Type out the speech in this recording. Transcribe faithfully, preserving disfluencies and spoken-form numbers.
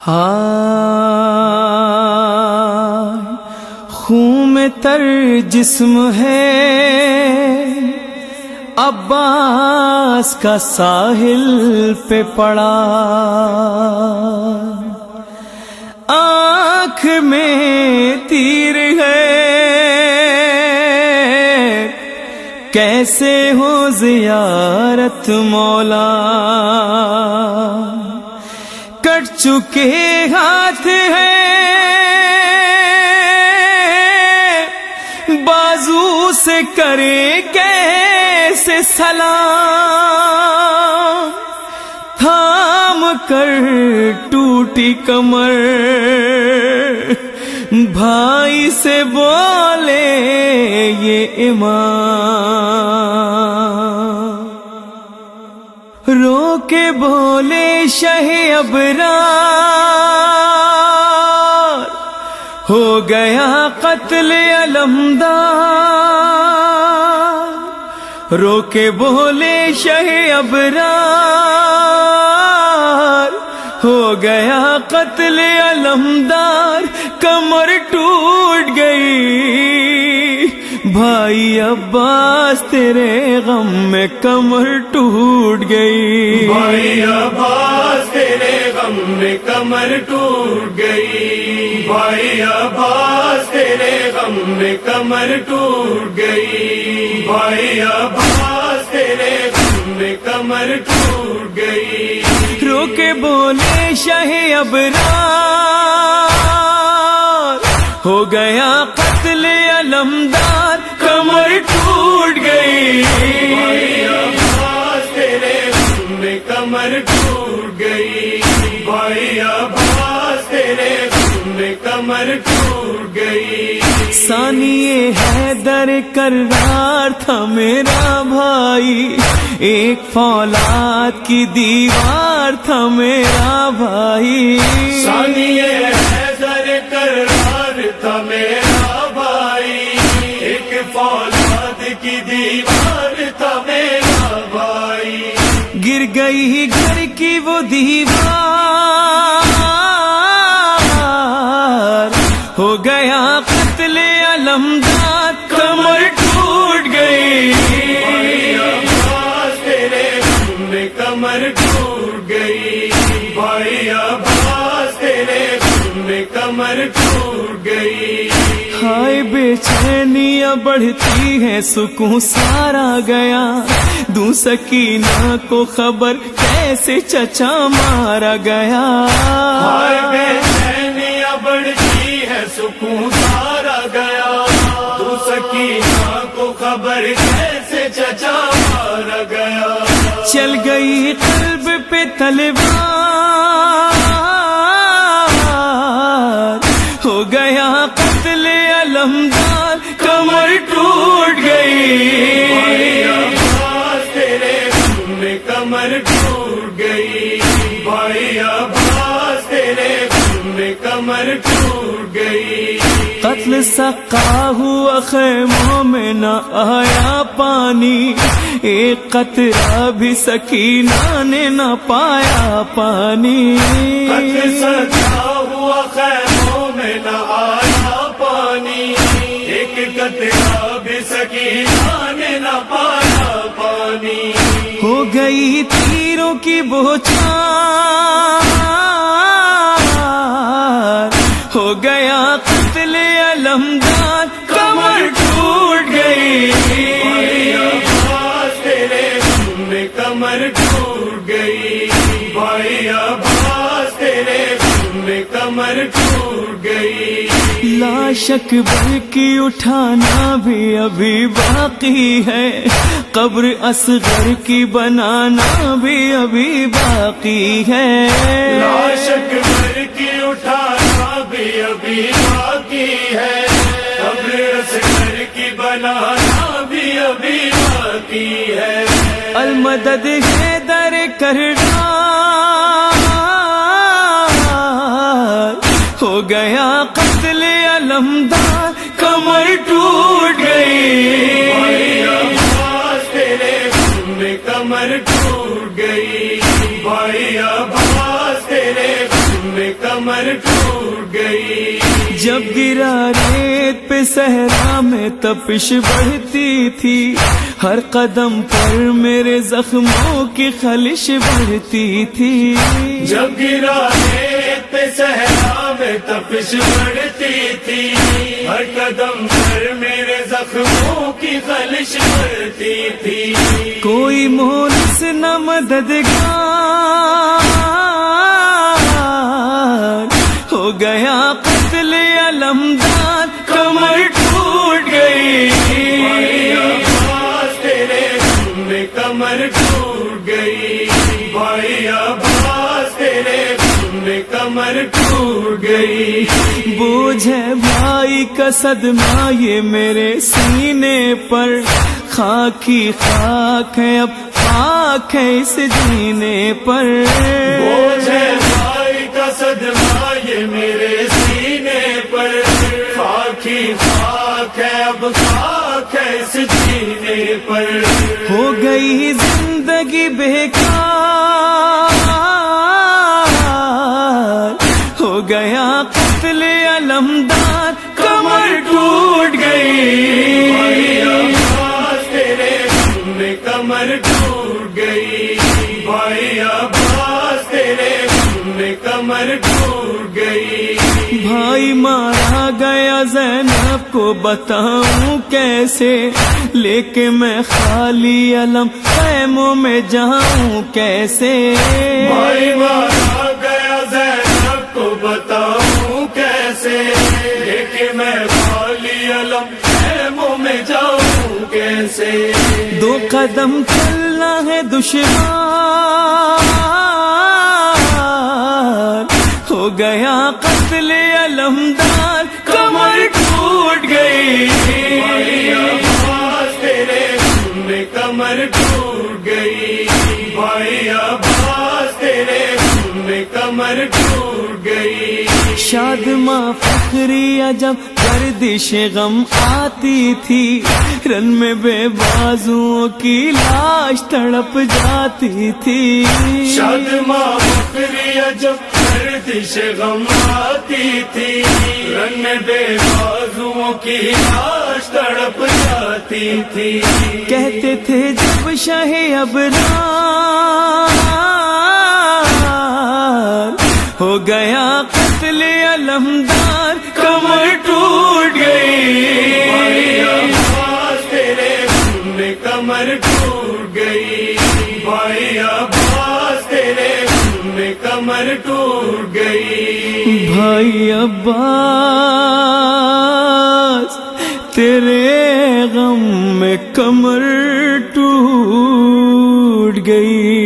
ہائے خون میں تر جسم ہے عباس کا ساحل پہ پڑا، آنکھ میں تیر ہے کیسے ہو زیارت مولا، کٹ چکے ہاتھ ہیں بازو سے کرے کیسے سلام، تھام کر ٹوٹی کمر بھائی سے بولے یہ امام، رو کے بولے شہ ابرار ہو گیا قتل علمدار، رو کے بولے شہ ابرار ہو گیا قتل علمدار، کمر ٹوٹ گئی بھائی عباس تیرے غم میں کمر ٹوٹ گئی، بھائی عباس تیرے غم میں کمر ٹوٹ گئی، بھائی عباس تیرے غم میں کمر ٹوٹ گئی، بھائی عباس تیرے غم میں کمر ٹوٹ گئی، رو کے بولے شہ ابرار ہو گیا قتل علمدار، کمر ٹوٹ گئی، بھائی عباس تیرے غم میں کمر ٹوٹ گئی، بھائی عباس تیرے غم میں کمر ٹوٹ گئی، ثانی حیدر کرار تھا میرا بھائی، ایک فولاد کی دیوار تھا میرا بھائی، ثانی حیدر کرار تھا میرا بھائی، ایک فولاد کی دیوار تھا میرا بھائی، گر گئی گھر کی وہ دیوار ہو گیا قتل علمدار، کمر ٹوٹ گئی، بھائی عباس تیرے غم میں کمر ٹوٹ گئی، بھائی عباس تیرے غم میں کمر ٹوٹ گئی، ہائے بے چینیاں بڑھتی ہے سکون سارا گیا، دوں سکینہ کو خبر کیسے چچا مارا گیا، ہائے بے چینیاں بڑھتی ہے سکون سارا گیا، تو سکینہ کو خبر کیسے چچا مارا گیا، چل گئی قلب پہ تلوار ہو گیا قتل علمدار، کمر ٹوٹ گئی، بھائی عباس تیرے غم میں کمر ٹوٹ گئی، بھائی عباس تیرے غم میں کمر ٹوٹ گئی، قتل سقا ہوا خیموں میں نہ آیا پانی، ایک قطرہ بھی سکینہ نے نہ پایا پانی، قتل سقا ہوا خیموں میں نہ آیا پانی، ایک قطرہ بھی سکینہ نے نہ پایا پانی، ہو گئی تیروں کی بوچھار ہو گیا قتل علمدار، کمر ٹوٹ گئی، بھائی عباس تیرے غم میں کمر ٹوٹ گئی، بھائی عباس تیرے غم میں کمر ٹوٹ گئی، لاشک بھر کی اٹھانا بھی ابھی باقی ہے، قبر اصغر کی بنانا بھی ابھی باقی ہے، لاشک بھر کی اٹھانا بھی ابھی باقی ہے، قبر اصغر کی بنانا بھی ابھی باقی ہے، المدد حیدر کرار ہو گیا قتل علمدار، کمر ٹوٹ گئی، بھائی عباس تیرے غم میں کمر ٹوٹ گئی، بھائی عباس تیرے غم میں کمر ٹوٹ گئی. جب گرا ریت پہ صحرا میں تپش بڑھتی تھی، ہر قدم پر میرے زخموں کی خلش بڑھتی تھی. جب گرا ریت پہ صحرا میں تپش بڑھتی تھی، ہر قدم پر میرے زخموں کی خلش بڑھتی تھی. کوئی مونس نہ مددگار، ہو گیا قتل علمدار، کمر ٹوٹ گئی. بھائی عباس تیرے غم میں کمر ٹوٹ گئی. بھائی عباس تیرے غم میں کمر ٹوٹ گئی. بوجھ ہے بھائی کا صدمہ یہ میرے سینے پر، خاکی خاک ہے اب خاک ہے اس جینے پر. بوجھ ہے بھائی کا صدمہ یہ میرے سینے پر، خاکی خاک ہے اب خاک ہے اس جینے پر. ہو گئی زندگی بیکار، ہو گیا قتل علمدار، کمر ٹوٹ گئی. بھائی عباس تیرے غم میں کمر ٹوٹ گئی. بھائی عباس تیرے غم میں کمر ٹوٹ گئی. بھائی مارا گیا زینب کو بتاؤں کیسے، لے کے میں خالی علم خیموں میں جاؤں کیسے. بھائی مارا گیا زینب کو بتاؤں کیسے، لے کے میں خالی علم خیموں میں جاؤں کیسے. دو قدم چلنا ہے دشوار، ہو گیا قتل علمدار، کمر ٹوٹ گئی. بھائی عباس تیرے غم میں کمر ٹوٹ گئی. بھائی عباس تیرے غم میں کمر ٹوٹ گئی. شادماں فخریہ جب گردش غم آتی تھی، رن میں بے بازوؤں کی لاش تڑپ جاتی تھی. شادماں فخریہ جب گردش غم آتی تھی، رن میں بے بازوؤں کی لاش تڑپ جاتی تھی. کہتے تھے جب شاہ ابرار ہو گیا قتل علمدار، کمر ٹوٹ گئی. بھائی عباس تیرے غم میں کمر ٹوٹ گئی. بھائی عباس تیرے غم میں کمر ٹوٹ گئی. بھائی عباس تیرے غم میں کمر ٹوٹ گئی.